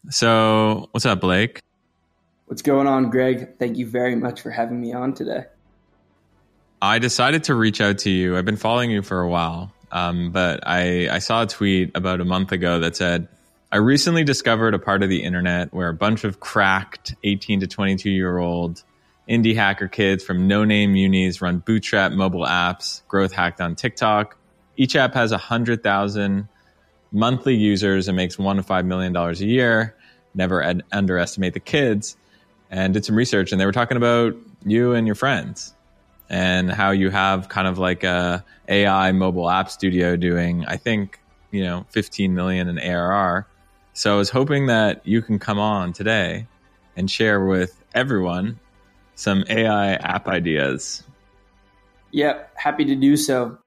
So, what's up, Blake? What's going on, Greg? Thank you very much for having me on today. I decided to reach out to you. I've been following you for a while, but I saw a tweet about a month ago that said, I recently discovered a part of the internet where a bunch of cracked 18 to 22-year-old indie hacker kids from no-name unis run bootstrap mobile apps, growth hacked on TikTok. Each app has 100,000 monthly users and makes $1 to $5 million a year. Never underestimate the kids. And did some research, and they were talking about you and your friends and how you have kind of like a AI mobile app studio doing, I think, 15 million in ARR. So I was hoping that you can come on today and share with everyone some AI app ideas. Yep, happy to do so.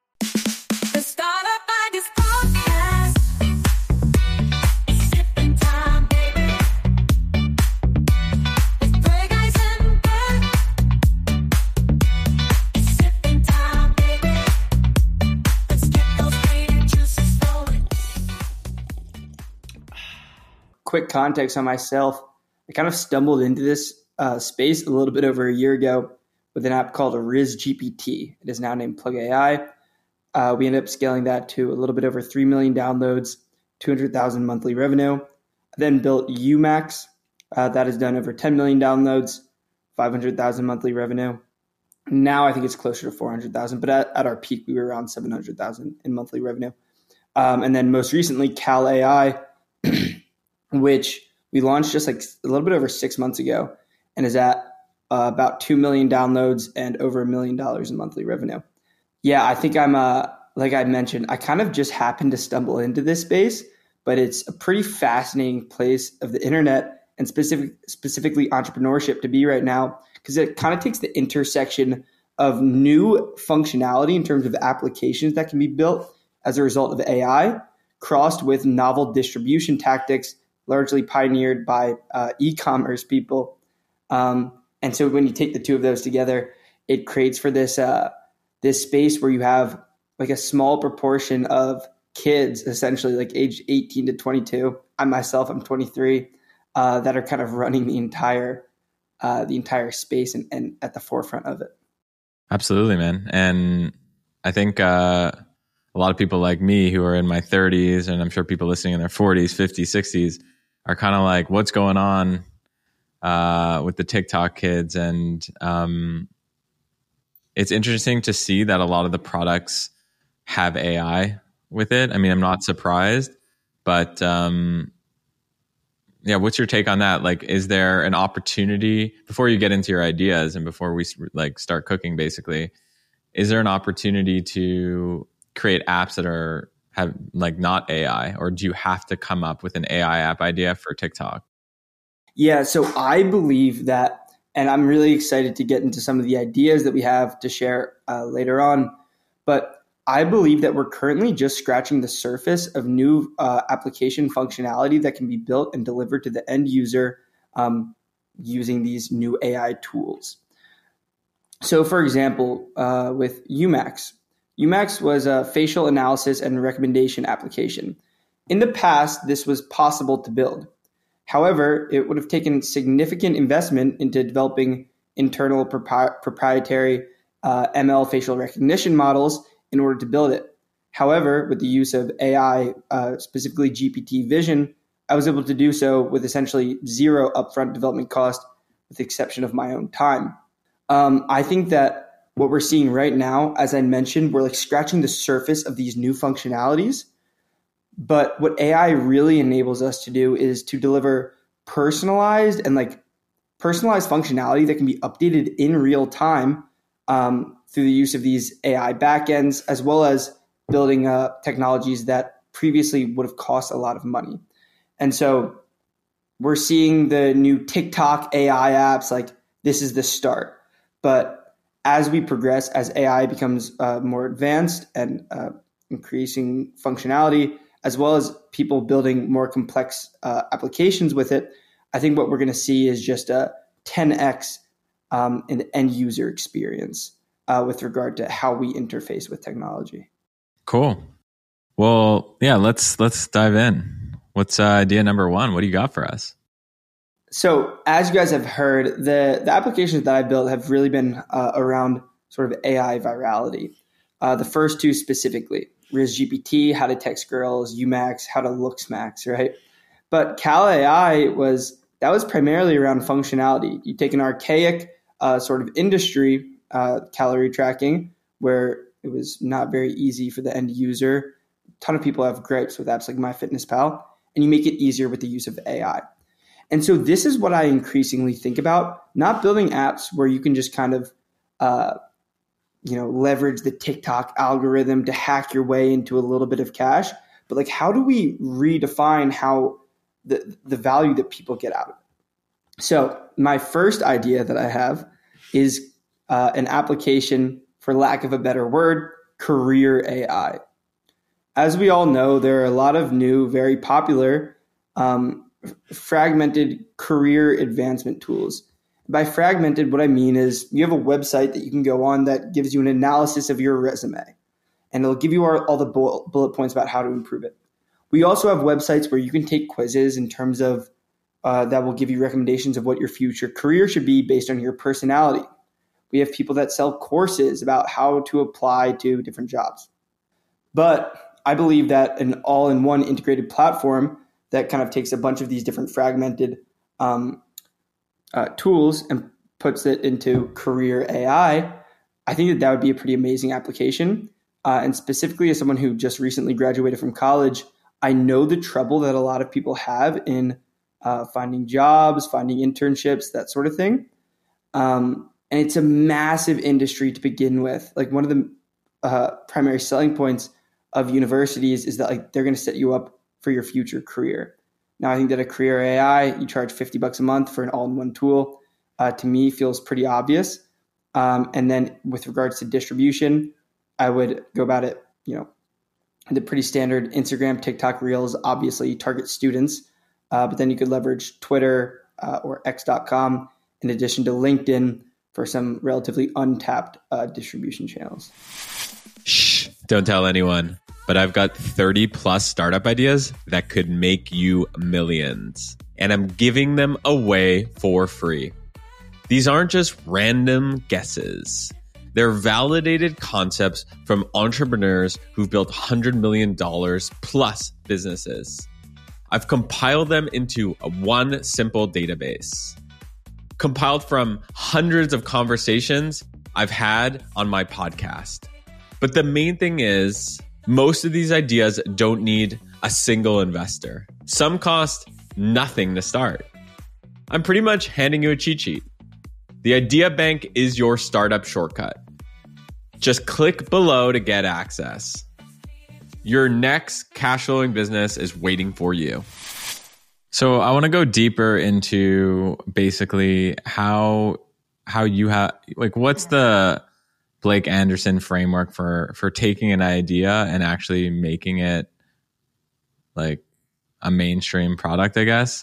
Quick context on myself. I kind of stumbled into this space a little bit over a year ago with an app called RizGPT. It is now named Plug AI. We ended up scaling that to a little bit over 3 million downloads, 200,000 monthly revenue. I then built Umax. That has done over 10 million downloads, 500,000 monthly revenue. Now I think it's closer to 400,000, but at our peak, we were around 700,000 in monthly revenue. And then most recently, Cal AI, which we launched just like a little bit over 6 months ago and is at about 2 million downloads and over $1 million in monthly revenue. Yeah, I think I'm, like I mentioned, I kind of just happened to stumble into this space, but it's a pretty fascinating place of the internet and specifically entrepreneurship to be right now, because it kind of takes the intersection of new functionality in terms of applications that can be built as a result of AI, crossed with novel distribution tactics largely pioneered by e-commerce people. And so when you take the two of those together, it creates for this space where you have like a small proportion of kids, essentially like age 18 to 22. I'm 23, that are kind of running the entire space and at the forefront of it. Absolutely, man. And I think a lot of people like me who are in my 30s, and I'm sure people listening in their 40s, 50s, 60s, are kind of like, what's going on with the TikTok kids? And it's interesting to see that a lot of the products have AI with it. I mean, I'm not surprised, but yeah, what's your take on that? Like, is there an opportunity, before you get into your ideas and before we like start cooking, basically, is there an opportunity to create apps that have like not AI, or do you have to come up with an AI app idea for TikTok? Yeah, so I believe that, and I'm really excited to get into some of the ideas that we have to share later on, but I believe that we're currently just scratching the surface of new application functionality that can be built and delivered to the end user using these new AI tools. So for example, with Umax, Umax was a facial analysis and recommendation application. In the past, this was possible to build. However, it would have taken significant investment into developing internal proprietary ML facial recognition models in order to build it. However, with the use of AI, specifically GPT Vision, I was able to do so with essentially zero upfront development cost, with the exception of my own time. I think that what we're seeing right now, as I mentioned, we're like scratching the surface of these new functionalities. But what AI really enables us to do is to deliver personalized functionality that can be updated in real time through the use of these AI backends, as well as building technologies that previously would have cost a lot of money. And so we're seeing the new TikTok AI apps, like this is the start. But as we progress, as AI becomes more advanced and increasing functionality, as well as people building more complex applications with it, I think what we're going to see is just a 10x in end user experience with regard to how we interface with technology. Cool. Well, yeah, let's dive in. What's idea number one? What do you got for us? So as you guys have heard, the applications that I built have really been around sort of AI virality. The first two specifically, RizGPT, how to text girls, Umax, how to looks max, right? But Cal AI was primarily around functionality. You take an archaic sort of industry, calorie tracking, where it was not very easy for the end user. A ton of people have gripes with apps like MyFitnessPal, and you make it easier with the use of AI. And so this is what I increasingly think about, not building apps where you can just kind of, leverage the TikTok algorithm to hack your way into a little bit of cash, but like, how do we redefine how the value that people get out of it? So my first idea that I have is an application, for lack of a better word, career AI. As we all know, there are a lot of new, very popular, fragmented career advancement tools. By fragmented, what I mean is you have a website that you can go on that gives you an analysis of your resume, and it'll give you all the bullet points about how to improve it. We also have websites where you can take quizzes in terms of that will give you recommendations of what your future career should be based on your personality. We have people that sell courses about how to apply to different jobs. But I believe that an all-in-one integrated platform that kind of takes a bunch of these different fragmented tools and puts it into career AI, I think that would be a pretty amazing application. And specifically as someone who just recently graduated from college, I know the trouble that a lot of people have in finding jobs, finding internships, that sort of thing. And it's a massive industry to begin with. Like, one of the primary selling points of universities is that like they're going to set you up for your future career. Now, I think that a career AI, you charge $50 a month for an all-in-one tool, to me feels pretty obvious. And then with regards to distribution, I would go about it, the pretty standard Instagram, TikTok, Reels, obviously target students, but then you could leverage Twitter or X.com in addition to LinkedIn for some relatively untapped distribution channels. Shh, don't tell anyone. But I've got 30 plus startup ideas that could make you millions. And I'm giving them away for free. These aren't just random guesses. They're validated concepts from entrepreneurs who've built $100 million plus businesses. I've compiled them into one simple database, compiled from hundreds of conversations I've had on my podcast. But the main thing is, most of these ideas don't need a single investor. Some cost nothing to start. I'm pretty much handing you a cheat sheet. The Idea Bank is your startup shortcut. Just click below to get access. Your next cash flowing business is waiting for you. So I want to go deeper into basically how you have, like, what's the Blake Anderson framework for taking an idea and actually making it like a mainstream product, I guess.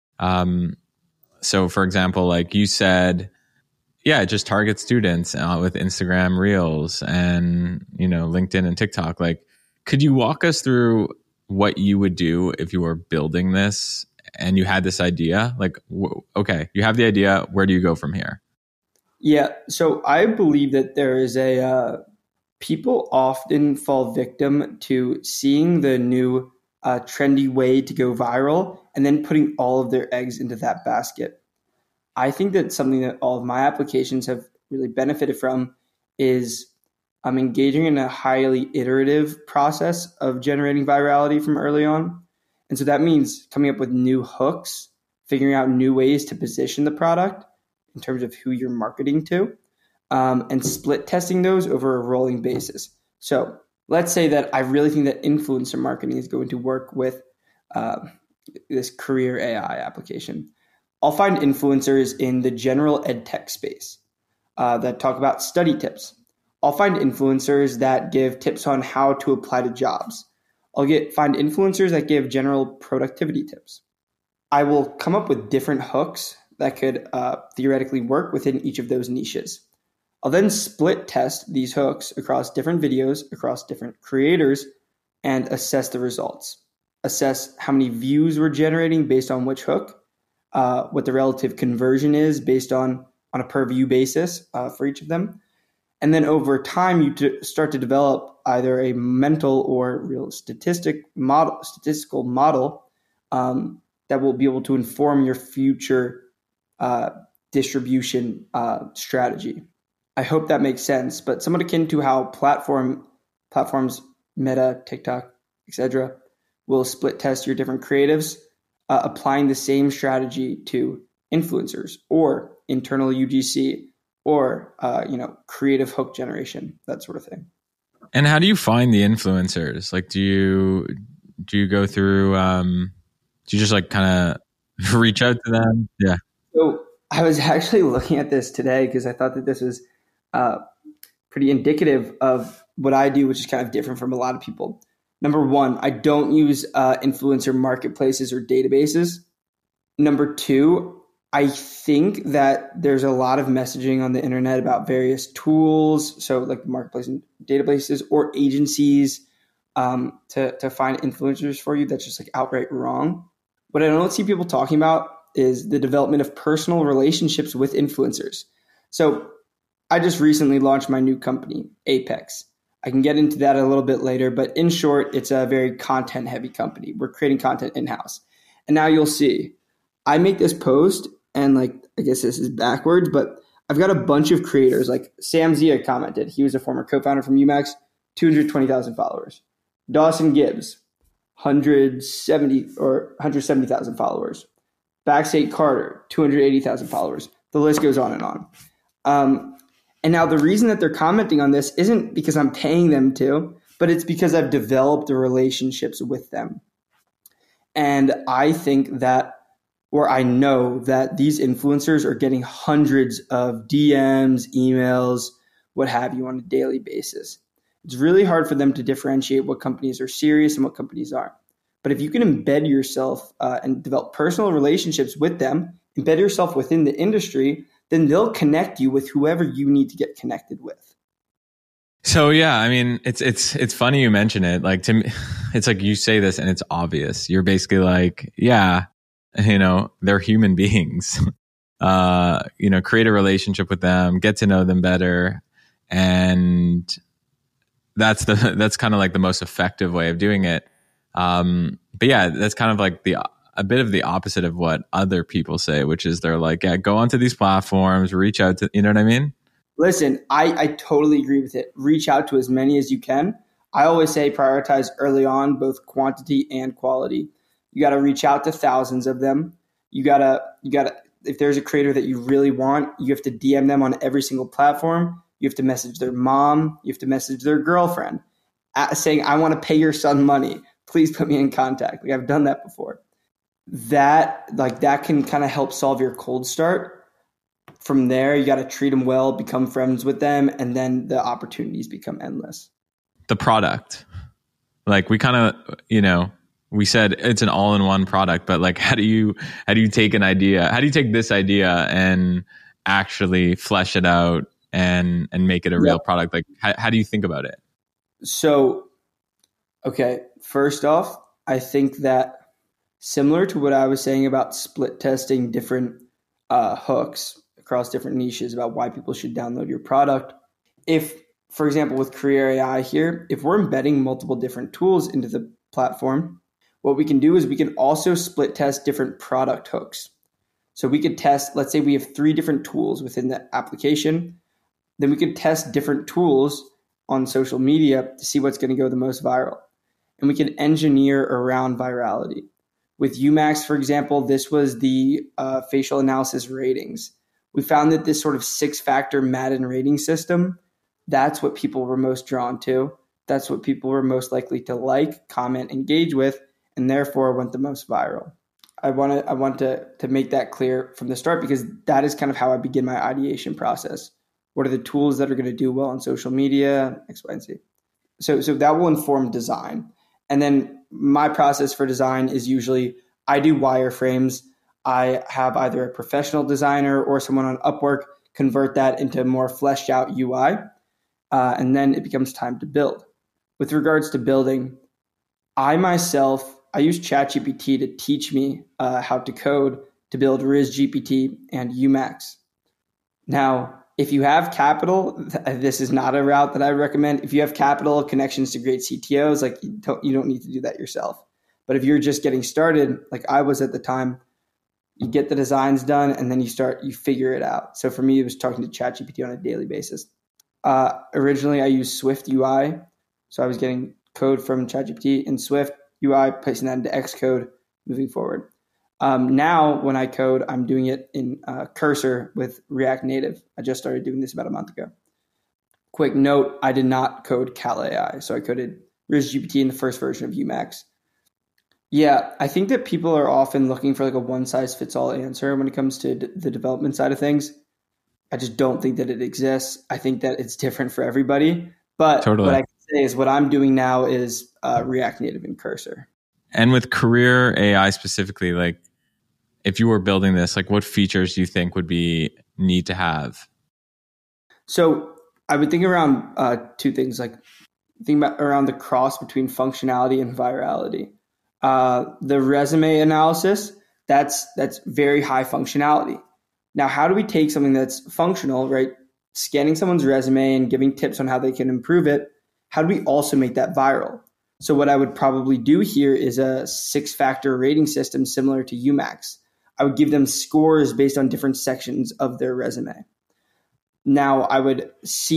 So for example, like you said, yeah, just target students with Instagram Reels and, LinkedIn and TikTok. Like, could you walk us through what you would do if you were building this and you had this idea? Like, okay, you have the idea. Where do you go from here? Yeah, so I believe that there is people often fall victim to seeing the new trendy way to go viral and then putting all of their eggs into that basket. I think that something that all of my applications have really benefited from is engaging in a highly iterative process of generating virality from early on. And so that means coming up with new hooks, figuring out new ways to position the product in terms of who you're marketing to, and split testing those over a rolling basis. So let's say that I really think that influencer marketing is going to work with this career AI application. I'll find influencers in the general ed tech space that talk about study tips. I'll find influencers that give tips on how to apply to jobs. I'll find influencers that give general productivity tips. I will come up with different hooks that could theoretically work within each of those niches. I'll then split test these hooks across different videos, across different creators, and assess the results. assess how many views we're generating based on which hook, what the relative conversion is based on a per view basis for each of them. And then over time, you start to develop either a mental or real statistical model that will be able to inform your future distribution strategy. I hope that makes sense, but somewhat akin to how platforms, Meta, TikTok, etc., will split test your different creatives, applying the same strategy to influencers or internal UGC or creative hook generation, that sort of thing. And how do you find the influencers? Like, do you go through? Do you just like kind of reach out to them? Yeah. So I was actually looking at this today because I thought that this was pretty indicative of what I do, which is kind of different from a lot of people. Number one, I don't use influencer marketplaces or databases. Number two, I think that there's a lot of messaging on the internet about various tools, so like marketplace and databases or agencies to find influencers for you. That's just like outright wrong. What I don't see people talking about is the development of personal relationships with influencers. So I just recently launched my new company, Apex. I can get into that a little bit later, but in short, it's a very content heavy company. We're creating content in-house. And now you'll see, I make this post and like, I guess this is backwards, but I've got a bunch of creators. Like Sam Zia commented. He was a former co-founder from UMax, 220,000 followers. Dawson Gibbs, 170,000 followers. Backstate Carter, 280,000 followers. The list goes on and on. And now the reason that they're commenting on this isn't because I'm paying them to, but it's because I've developed the relationships with them. And I think that, or I know that these influencers are getting hundreds of DMs, emails, what have you on a daily basis. It's really hard for them to differentiate what companies are serious and what companies aren't. But if you can embed yourself and develop personal relationships with them, embed yourself within the industry, then they'll connect you with whoever you need to get connected with. So yeah, I mean, it's funny you mention it. Like to me, it's like you say this and it's obvious. You're basically like, yeah, they're human beings. Create a relationship with them, get to know them better, and that's kind of like the most effective way of doing it. But yeah, that's kind of like a bit of the opposite of what other people say, which is they're like, yeah, go onto these platforms, reach out to, you know what I mean? Listen, I totally agree with it. Reach out to as many as you can. I always say prioritize early on, both quantity and quality. You got to reach out to thousands of them. You got to, if there's a creator that you really want, you have to DM them on every single platform. You have to message their mom. You have to message their girlfriend saying, I want to pay your son money. Please put me in contact. Like I've done that before. That can kind of help solve your cold start. From there, you got to treat them well, become friends with them, and then the opportunities become endless. The product, like we kind of, we said it's an all-in-one product, but like, how do you take an idea? How do you take this idea and actually flesh it out and make it a real product? Like, how do you think about it? So, okay, first off, I think that similar to what I was saying about split testing different hooks across different niches about why people should download your product. If, for example, with Career AI here, if we're embedding multiple different tools into the platform, what we can do is we can also split test different product hooks. So we could test, let's say we have 3 different tools within the application, then we could test different tools on social media to see what's going to go the most viral. And we can engineer around virality. With UMax, for example, this was the facial analysis ratings. We found that this sort of 6-factor Madden rating system, that's what people were most drawn to. That's what people were most likely to like, comment, engage with, and therefore went the most viral. I want to make that clear from the start because that is kind of how I begin my ideation process. What are the tools that are going to do well on social media, X, Y, and Z? So that will inform design. And then my process for design is usually I do wireframes. I have either a professional designer or someone on Upwork convert that into more fleshed out UI. And then it becomes time to build. With regards to building, I myself I used ChatGPT to teach me how to code to build RizGPT and Umax. Now, if you have capital, this is not a route that I recommend. If you have capital, connections to great CTOs, like you don't need to do that yourself. But if you're just getting started, like I was at the time, you get the designs done and then you figure it out. So for me, it was talking to ChatGPT on a daily basis. Originally, I used Swift UI. So I was getting code from ChatGPT in Swift UI, placing that into Xcode, moving forward. Now, when I code, I'm doing it in Cursor with React Native. I just started doing this about a month ago. Quick note, I did not code Cal AI. So I coded RizGPT in the first version of Umax. Yeah, I think that people are often looking for like a one-size-fits-all answer when it comes to the development side of things. I just don't think that it exists. I think that it's different for everybody. But Totally. What I can say is what I'm doing now is React Native and Cursor. And with career AI specifically, like if you were building this, like what features do you think would be neat to have? So I would think around two things, like think about around the cross between functionality and virality. The resume analysis, that's very high functionality. Now, how do we take something that's functional, right? Scanning someone's resume and giving tips on how they can improve it. How do we also make that viral? So what I would probably do here is a 6-factor rating system similar to Umax. I would give them scores based on different sections of their resume. Now, I would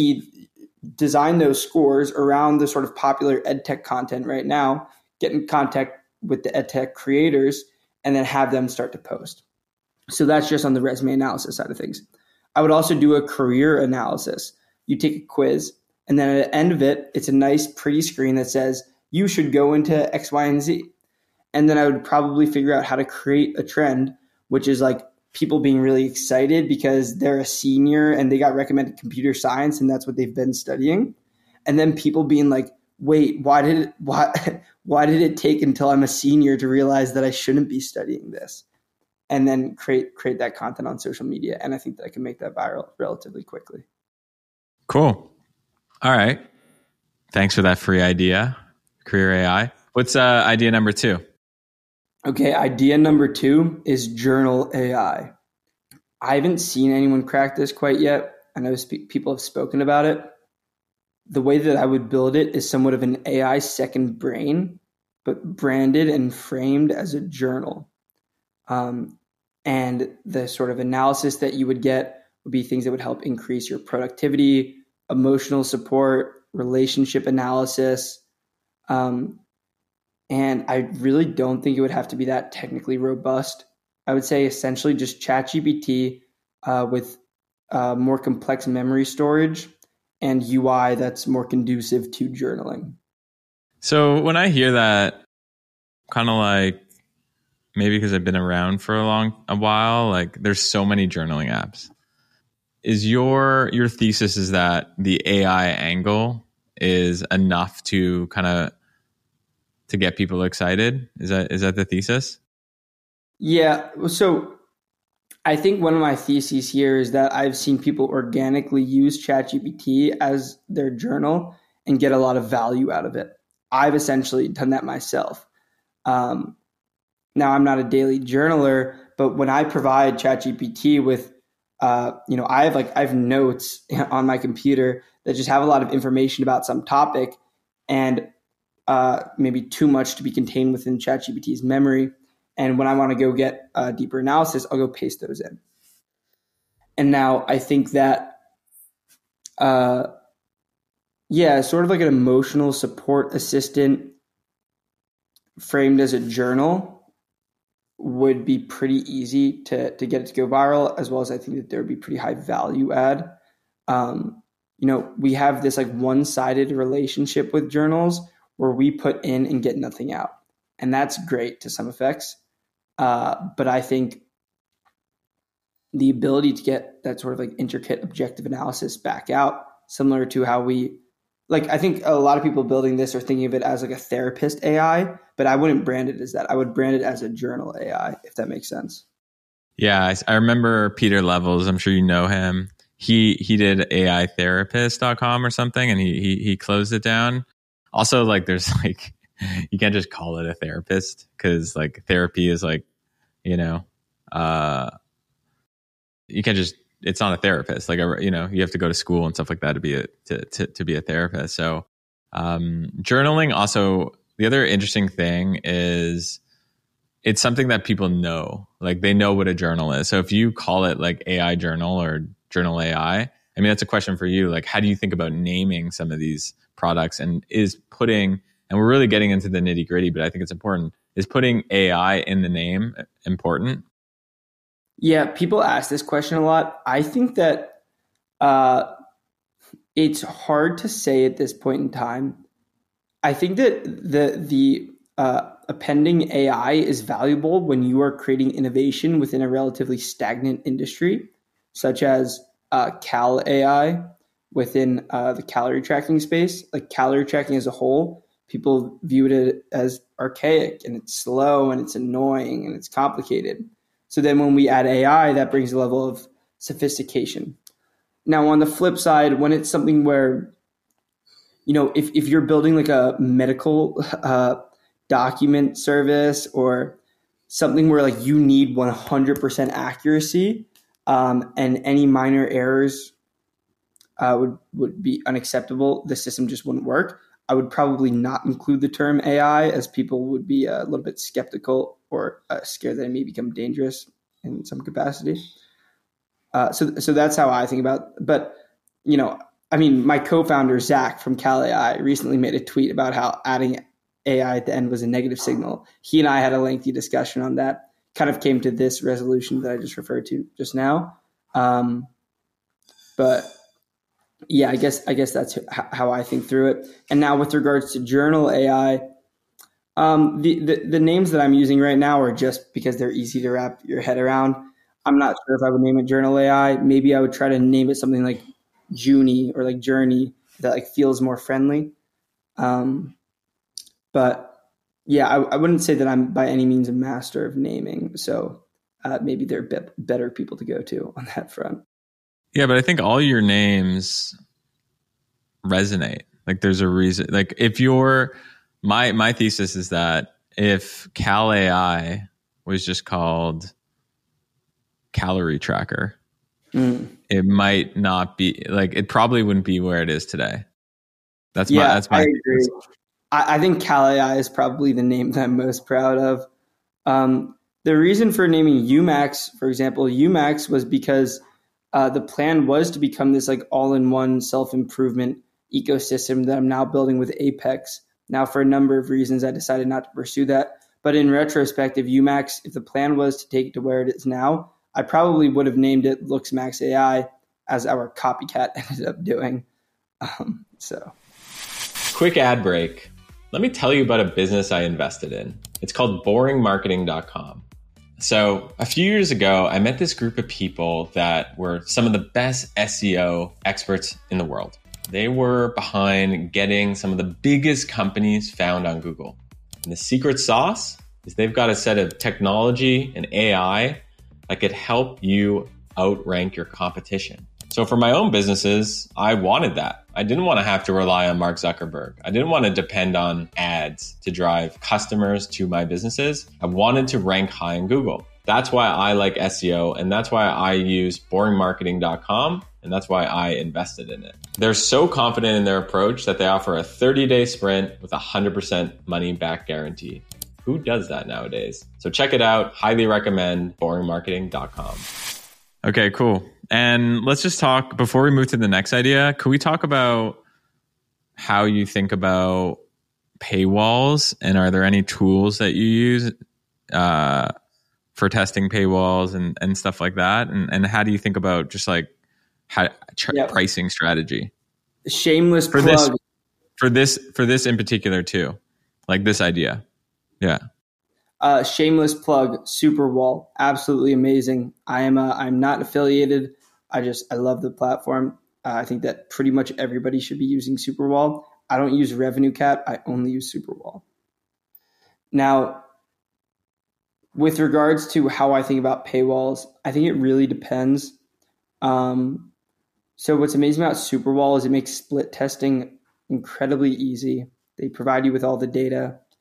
design those scores around the sort of popular EdTech content right now, get in contact with the EdTech creators, and then have them start to post. So that's just on the resume analysis side of things. I would also do a career analysis. You take a quiz, and then at the end of it, it's a nice, pretty screen that says, you should go into X, Y, and Z. And then I would probably figure out how to create a trend, which is like people being really excited because they're a senior and they got recommended computer science and that's what they've been studying. And then people being like, wait, why did it take until I'm a senior to realize that I shouldn't be studying this? And then create that content on social media. And I think that I can make that viral relatively quickly. Cool. All right. Thanks for that free idea, career AI. What's idea number 2? Okay, idea number 2 is journal AI. I haven't seen anyone crack this quite yet. I know people have spoken about it. The way that I would build it is somewhat of an AI second brain, but branded and framed as a journal. And the sort of analysis that you would get would be things that would help increase your productivity, emotional support, relationship analysis. And I really don't think it would have to be that technically robust. I would say essentially just ChatGPT with more complex memory storage and UI that's more conducive to journaling. So when I hear that, kind of like, maybe because I've been around for a while, like there's so many journaling apps. Is your thesis is that the AI angle is enough to kind of to get people excited? Is that the thesis? Yeah. So I think one of my theses here is that I've seen people organically use ChatGPT as their journal and get a lot of value out of it. I've essentially done that myself. Now I'm not a daily journaler, but when I provide ChatGPT with, I have notes on my computer that just have a lot of information about some topic and maybe too much to be contained within ChatGPT's memory. And when I want to go get a deeper analysis, I'll go paste those in. And now I think that, sort of like an emotional support assistant framed as a journal would be pretty easy to get it to go viral, as well as I think that there would be pretty high value add. We have this like one-sided relationship with journals where we put in and get nothing out. And that's great to some effects. But I think the ability to get that sort of like intricate objective analysis back out, similar to how I think a lot of people building this are thinking of it as like a therapist AI, but I wouldn't brand it as that. I would brand it as a journal AI, if that makes sense. Yeah, I remember Peter Levels. I'm sure you know him. He did AItherapist.com or something, and he closed it down. Also, like there's like you can't just call it a therapist, because like therapy is like, you know, you can't just, it's not a therapist. Like, you know, you have to go to school and stuff like that to be to be a therapist. So journaling also, the other interesting thing is it's something that people know, like they know what a journal is. So if you call it like AI journal or journal AI, I mean, that's a question for you. Like, how do you think about naming some of these products, and is putting, and we're really getting into the nitty gritty, but I think it's important, is putting AI in the name important? Yeah, people ask this question a lot. I think that uh, it's hard to say at this point in time. I think that the appending AI is valuable when you are creating innovation within a relatively stagnant industry, such as Cal AI within the calorie tracking space. Like calorie tracking as a whole, people viewed it as archaic and it's slow and it's annoying and it's complicated. So then when we add AI, that brings a level of sophistication. Now, on the flip side, when it's something where, you know, if you're building like a medical document service or something where like you need 100% accuracy, and any minor errors would be unacceptable, the system just wouldn't work. I would probably not include the term AI, as people would be a little bit skeptical or scared that it may become dangerous in some capacity. So that's how I think about it. But, you know, I mean, my co-founder, Zach from Cal AI, recently made a tweet about how adding AI at the end was a negative signal. He and I had a lengthy discussion on that, kind of came to this resolution that I just referred to just now. But yeah, I guess that's how I think through it. And now with regards to Journal AI, the names that I'm using right now are just because they're easy to wrap your head around. I'm not sure if I would name it Journal AI. Maybe I would try to name it something like Junie or like Journey that like feels more friendly. But yeah, I wouldn't say that I'm by any means a master of naming. So maybe there are better people to go to on that front. Yeah, but I think all your names resonate. Like there's a reason. Like if you're, my thesis is that if Cal AI was just called Calorie Tracker, it might not be, like it probably wouldn't be where it is today. That's my I agree. I think Cal AI is probably the name that I'm most proud of. The reason for naming UMax, for example, UMax was because the plan was to become this like all-in-one self-improvement ecosystem that I'm now building with Apex. Now, for a number of reasons, I decided not to pursue that. But in retrospect, if the plan was to take it to where it is now, I probably would have named it LooksMax AI, as our copycat ended up doing. Quick ad break. Let me tell you about a business I invested in. It's called boringmarketing.com. So a few years ago, I met this group of people that were some of the best SEO experts in the world. They were behind getting some of the biggest companies found on Google. And the secret sauce is they've got a set of technology and AI that could help you outrank your competition. So for my own businesses, I wanted that. I didn't want to have to rely on Mark Zuckerberg. I didn't want to depend on ads to drive customers to my businesses. I wanted to rank high in Google. That's why I like SEO, and that's why I use boringmarketing.com, and that's why I invested in it. They're so confident in their approach that they offer a 30-day sprint with a 100% money back guarantee. Who does that nowadays? So check it out. Highly recommend boringmarketing.com. Okay, cool. And let's just talk, before we move to the next idea, could we talk about how you think about paywalls, and are there any tools that you use for testing paywalls and stuff like that? And how do you think about just like pricing strategy? Shameless plug. For this in particular too, like this idea. Yeah. Shameless plug, Superwall, absolutely amazing. I'm not affiliated. I love the platform. I think that pretty much everybody should be using Superwall. I don't use Revenue Cap. I only use Superwall. Now, with regards to how I think about paywalls, I think it really depends. So what's amazing about Superwall is it makes split testing incredibly easy. They provide you with all the data.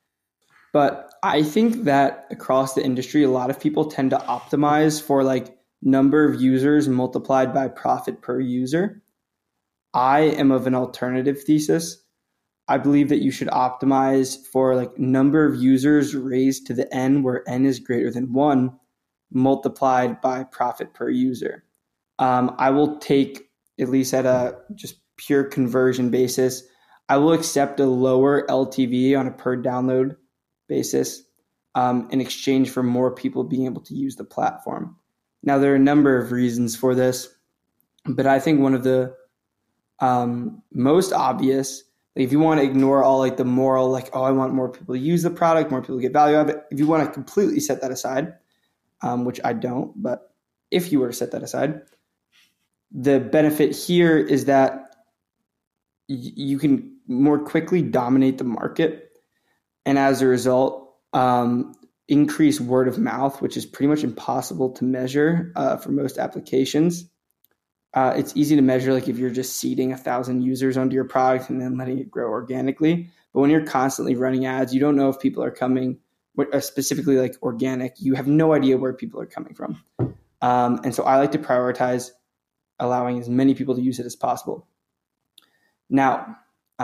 But I think that across the industry, a lot of people tend to optimize for like number of users multiplied by profit per user. I am of an alternative thesis. I believe that you should optimize for like number of users raised to the n, where n is greater than 1, multiplied by profit per user. I will take, at least at a just pure conversion basis, I will accept a lower LTV on a per download basis in exchange for more people being able to use the platform. Now, there are a number of reasons for this, but I think one of the most obvious, like if you want to ignore all like the moral, like, oh, I want more people to use the product, more people to get value out of it. If you want to completely set that aside, which I don't, but if you were to set that aside, the benefit here is that you can more quickly dominate the market. And as a result, increase word of mouth, which is pretty much impossible to measure for most applications. It's easy to measure, like if you're just seeding 1,000 users onto your product and then letting it grow organically. But when you're constantly running ads, you don't know if people are coming, specifically like organic. You have no idea where people are coming from. And so I like to prioritize allowing as many people to use it as possible. Now,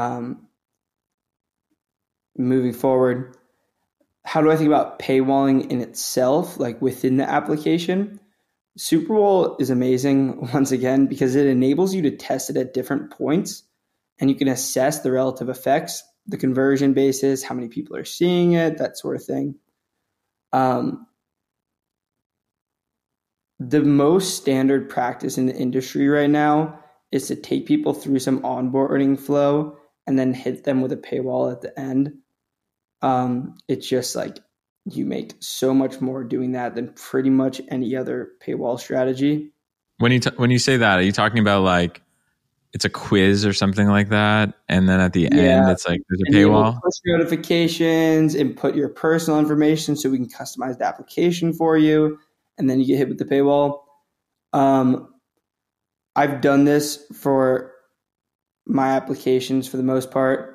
moving forward, how do I think about paywalling in itself, like within the application? Superbowl is amazing, once again, because it enables you to test it at different points, and you can assess the relative effects, the conversion basis, how many people are seeing it, that sort of thing. The most standard practice in the industry right now is to take people through some onboarding flow and then hit them with a paywall at the end. It's just like you make so much more doing that than pretty much any other paywall strategy. When you say that, are you talking about like it's a quiz or something like that, and then at the end it's like there's a paywall? Push notifications, input your personal information so we can customize the application for you, and then you get hit with the paywall. I've done this for my applications for the most part.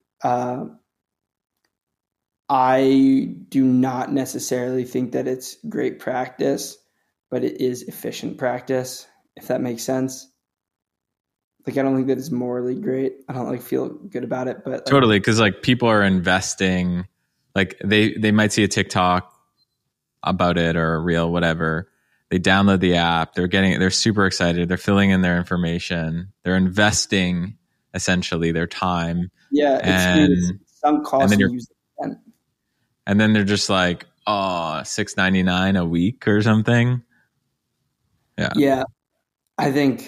I do not necessarily think that it's great practice, but it is efficient practice, if that makes sense. Like, I don't think that it's morally great. I don't like feel good about it, but totally. Cause like people are investing, like they might see a TikTok about it or a reel, whatever. They download the app. They're super excited. They're filling in their information. They're investing essentially their time. Yeah. It's some cost to use it. And then they're just like, oh, $6.99 a week or something. Yeah. Yeah. I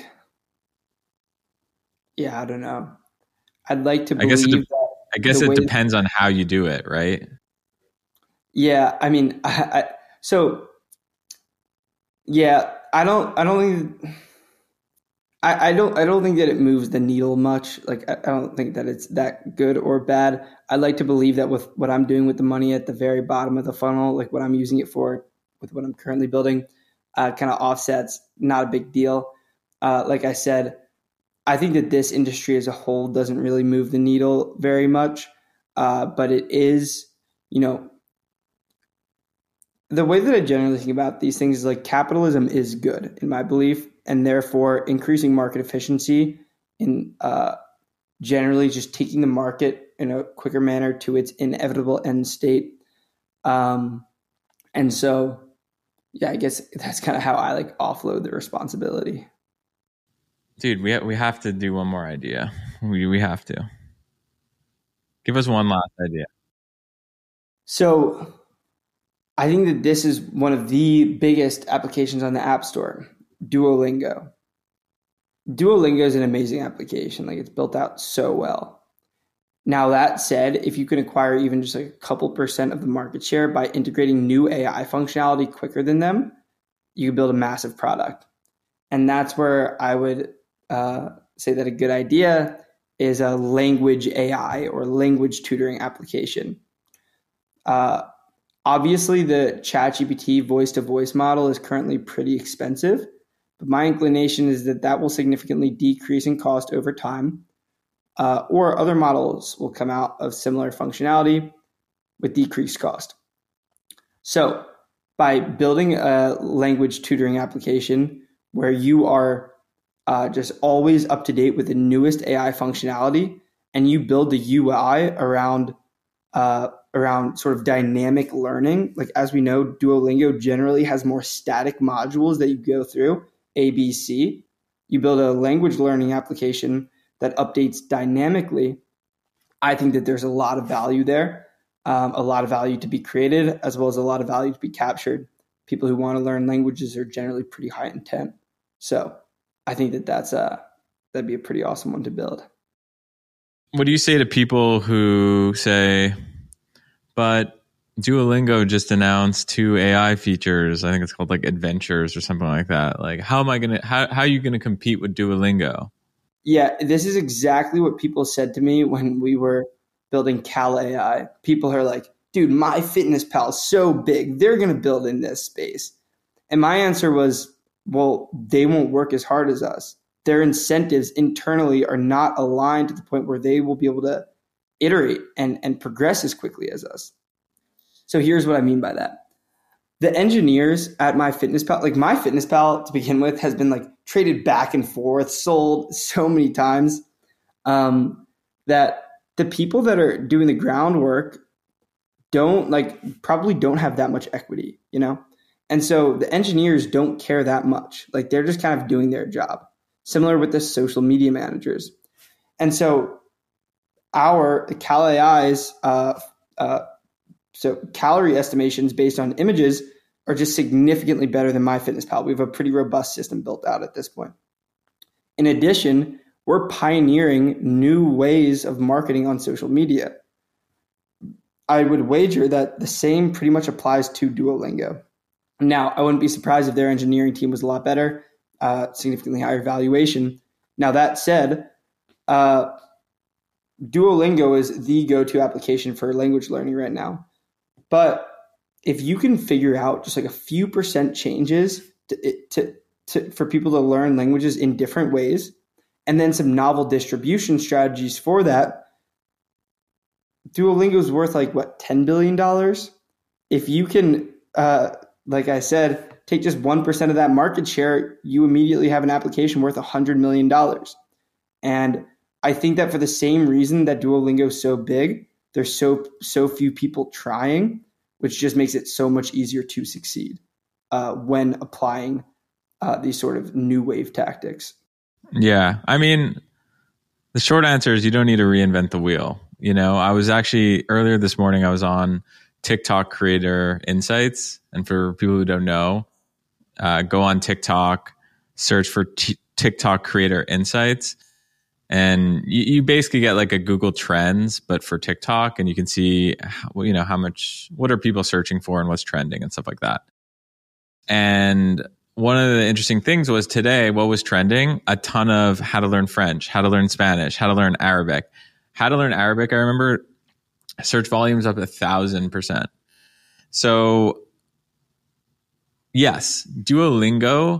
don't know. I'd like to believe I guess it depends on how you do it, right? Yeah. I mean, I don't think that it moves the needle much. Like, I don't think that it's that good or bad. I'd like to believe that with what I'm doing with the money at the very bottom of the funnel, like what I'm using it for with what I'm currently building, kind of offsets, not a big deal. Like I said, I think that this industry as a whole doesn't really move the needle very much. But it is, the way that I generally think about these things is like capitalism is good in my belief, and therefore increasing market efficiency in generally just taking the market in a quicker manner to its inevitable end state. And so, yeah, I guess that's kind of how I like offload the responsibility. Dude, we have to do one more idea. We have to. Give us one last idea. So I think that this is one of the biggest applications on the App Store, Duolingo. Duolingo is an amazing application. Like, it's built out so well. Now, that said, if you can acquire even just like a couple percent of the market share by integrating new AI functionality quicker than them, you can build a massive product. And that's where I would say that a good idea is a language AI or language tutoring application. Obviously, the ChatGPT voice-to-voice model is currently pretty expensive, but my inclination is that will significantly decrease in cost over time, or other models will come out of similar functionality. with decreased cost. So by building a language tutoring application where you are just always up to date with the newest AI functionality, and you build the UI around sort of dynamic learning. Like, as we know, Duolingo generally has more static modules that you go through, A, B, C. You build a language learning application that updates dynamically. I think that there's a lot of value there, a lot of value to be created, as well as a lot of value to be captured. People who want to learn languages are generally pretty high intent. So I think that that'd be a pretty awesome one to build. What do you say to people who say, but Duolingo just announced 2 AI features? I think it's called like adventures or something like that. Like, how are you gonna compete with Duolingo? Yeah, this is exactly what people said to me when we were building Cal AI. People are like, dude, MyFitnessPal is so big. They're going to build in this space. And my answer was, well, they won't work as hard as us. Their incentives internally are not aligned to the point where they will be able to iterate and progress as quickly as us. So here's what I mean by that. The engineers at MyFitnessPal, like MyFitnessPal to begin with, has been like traded back and forth, sold so many times, that the people that are doing the groundwork probably don't have that much equity, you know? And so the engineers don't care that much. Like, they're just kind of doing their job. Similar with the social media managers. And so the Cal AI's, so calorie estimations based on images are just significantly better than MyFitnessPal. We have a pretty robust system built out at this point. In addition, we're pioneering new ways of marketing on social media. I would wager that the same pretty much applies to Duolingo. Now, I wouldn't be surprised if their engineering team was a lot better, significantly higher valuation. Now, that said, Duolingo is the go-to application for language learning right now. But if you can figure out just like a few percent changes for people to learn languages in different ways, and then some novel distribution strategies for that, Duolingo is worth like, what, $10 billion? If you can, like I said, take just 1% of that market share, you immediately have an application worth $100 million. And I think that for the same reason that Duolingo is so big, there's so few people trying, which just makes it so much easier to succeed when applying these sort of new wave tactics. Yeah. I mean, the short answer is you don't need to reinvent the wheel. You know, I was actually earlier this morning, I was on TikTok Creator Insights. And for people who don't know, go on TikTok, search for TikTok Creator Insights. And you basically get like a Google Trends, but for TikTok, and you can see, you know, what are people searching for and what's trending and stuff like that. And one of the interesting things was today, what was trending? A ton of how to learn French, how to learn Spanish, how to learn Arabic. How to learn Arabic, I remember search volumes up 1,000%. So yes, Duolingo,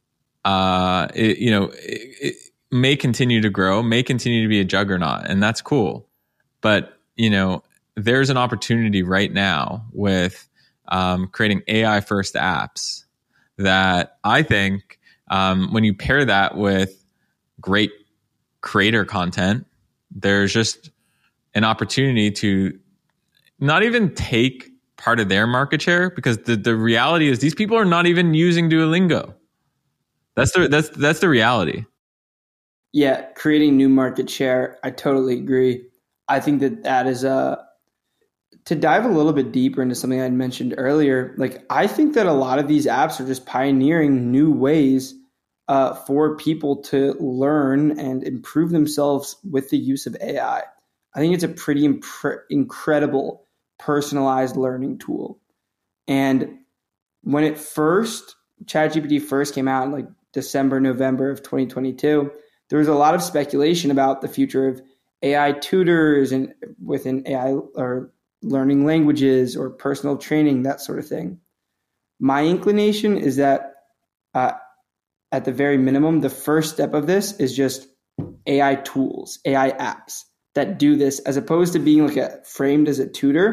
it may continue to grow, may continue to be a juggernaut, and that's cool. But, you know, there's an opportunity right now with creating AI first apps that I think when you pair that with great creator content, there's just an opportunity to not even take part of their market share, because the reality is these people are not even using Duolingo. That's the reality. Yeah, creating new market share. I totally agree. I think that is to dive a little bit deeper into something I mentioned earlier. Like, I think that a lot of these apps are just pioneering new ways for people to learn and improve themselves with the use of AI. I think it's a pretty incredible personalized learning tool. And when ChatGPT first came out in like December, November of 2022, there was a lot of speculation about the future of AI tutors and within AI or learning languages or personal training, that sort of thing. My inclination is that at the very minimum, the first step of this is just AI tools, AI apps that do this, as opposed to being like framed as a tutor.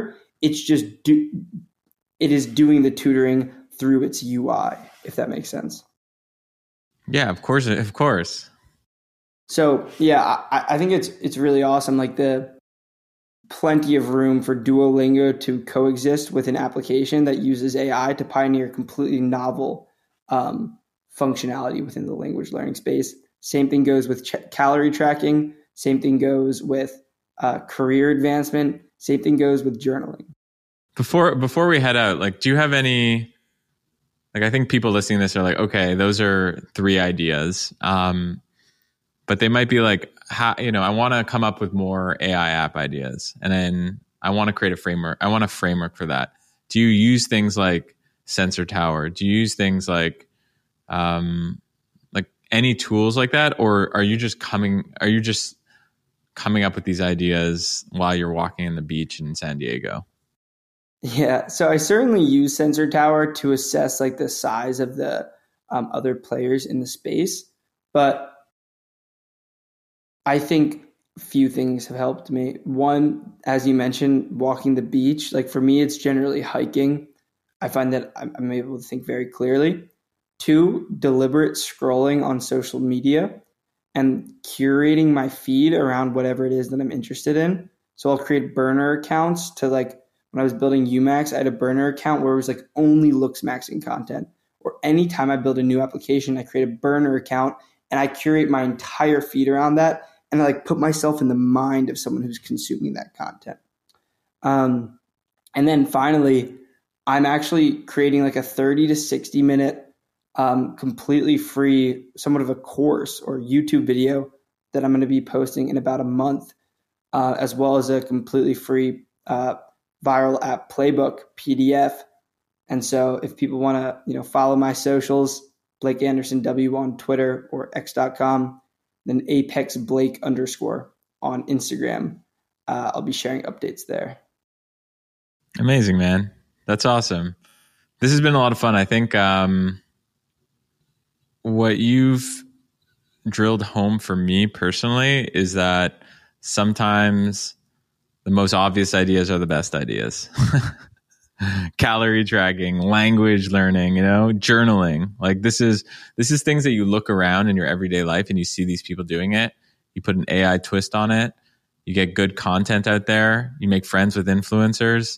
it is doing the tutoring through its UI, if that makes sense. Yeah, of course, of course. So yeah, I think it's really awesome. Like the plenty of room for Duolingo to coexist with an application that uses AI to pioneer completely novel functionality within the language learning space. Same thing goes with calorie tracking. Same thing goes with career advancement. Same thing goes with journaling. Before we head out, like, do you have any, like, I think people listening to this are like, okay, those are 3 ideas. But they might be like, I want to come up with more AI app ideas. And then I want to create a framework. I want a framework for that. Do you use things like Sensor Tower? Do you use things like any tools like that? Or are you just coming up with these ideas while you're walking on the beach in San Diego? Yeah, so I certainly use Sensor Tower to assess like the size of the other players in the space, but I think a few things have helped me. One, as you mentioned, walking the beach. Like for me, it's generally hiking. I find that I'm able to think very clearly. 2, deliberate scrolling on social media and curating my feed around whatever it is that I'm interested in. So I'll create burner accounts to like when I was building Umax, I had a burner account where it was like only LooksMaxing content. Or anytime I build a new application, I create a burner account and I curate my entire feed around that. And I like put myself in the mind of someone who's consuming that content. And then finally, I'm actually creating like a 30 to 60 minute completely free, somewhat of a course or YouTube video that I'm going to be posting in about a month, as well as a completely free viral app playbook PDF. And so if people want to, follow my socials, Blake Anderson W on Twitter or x.com, then Apex Blake _ on Instagram. I'll be sharing updates there. Amazing, man. That's awesome. This has been a lot of fun. I think what you've drilled home for me personally is that sometimes the most obvious ideas are the best ideas. Calorie tracking, language learning, journaling. Like this is things that you look around in your everyday life and you see these people doing it. You put an AI twist on it. You get good content out there. You make friends with influencers.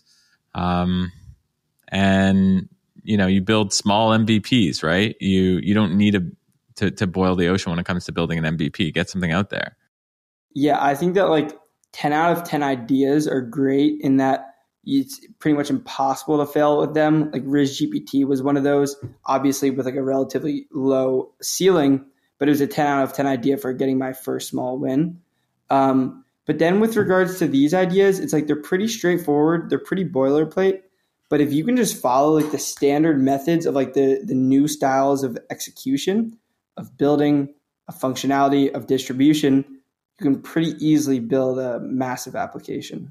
And you build small MVPs, right? You don't need to boil the ocean when it comes to building an MVP. Get something out there. Yeah, I think that like 10 out of 10 ideas are great in that it's pretty much impossible to fail with them. Like Riz GPT was one of those, obviously with like a relatively low ceiling, but it was a 10 out of 10 idea for getting my first small win. But then with regards to these ideas, it's like they're pretty straightforward. They're pretty boilerplate. But if you can just follow like the standard methods of like the new styles of execution, of building, of functionality, of distribution, you can pretty easily build a massive application.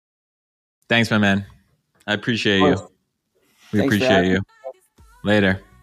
Thanks, my man. I appreciate you. We appreciate you. Later.